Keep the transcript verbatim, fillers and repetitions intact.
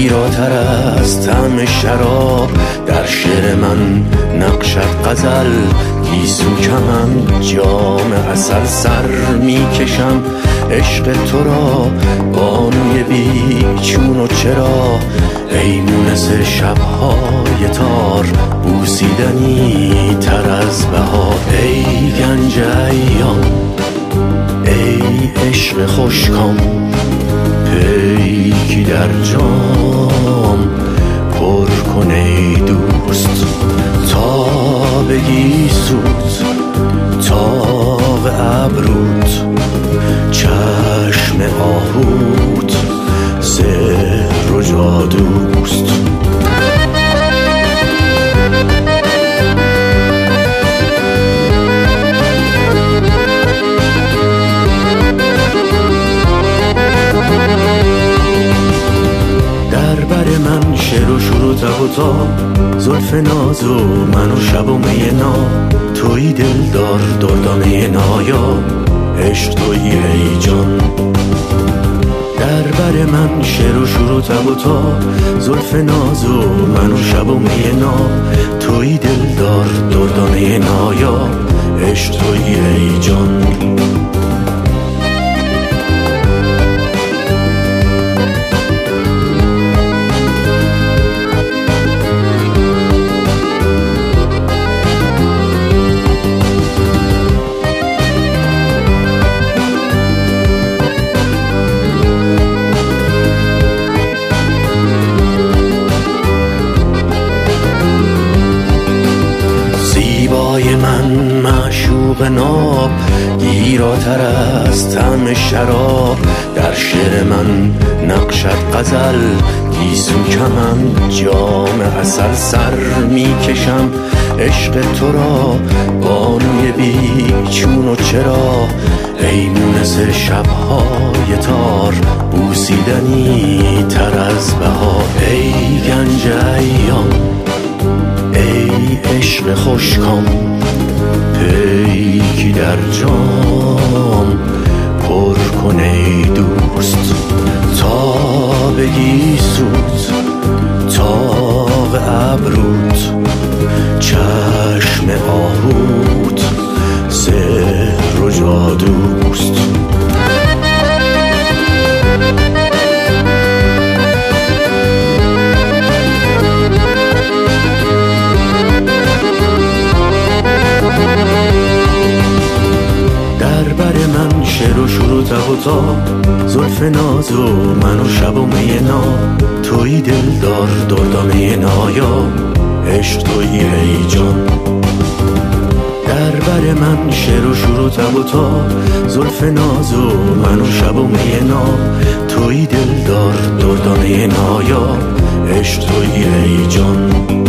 گیراتر از طعم شراب، در شعر من نقشت غزل، گیسو کمم جام عسل، سر میکشم عشق تو را بانوی بی چون و چرا، ای مونس شبهای تار، بوسیدنی تر از بهار، ای گنج ایام، ای عشق خوشکام، پیکی در جام پر کن ای دوست، تا بگی سوز تاق ابروت، چشم آهوت سحر و جادوست. در بر من شعر و شروع تب و تا، زلف ناز و من و شب و مینا، توی دلدار دردانه نایا، عشق توی ای جان. در بر من شعر و شروع تب و تا، زلف ناز و من و شب و مینا، توی دلدار دردانه نایا، عشق توی ای جان. من معشوق ناب، گیراتر از طعم شراب، در شعر من نقشت غزل، گیسو کمم جام عسل، سر میکشم عشق تو را بانوی بی چون و چرا، ای مونس شبهای تار، بوسیدنی تر از بهار، ای گنج ایام، ای عشق خوشکام، پیکی در جام پر کن ای دوست، تا بگی سوز تاق ابروت، چشم آهوت سحر و جادوست. در بر من شعر و شروع تب و تا، زلف ناز و من و شب و مینا، توی دلدار دردانه نایا، عشق توی ای جان. در بر من شعر و شروع تب و تا، زلف ناز و من و شب و مینا، توی دلدار دردانه نایا، عشق توی ای جان.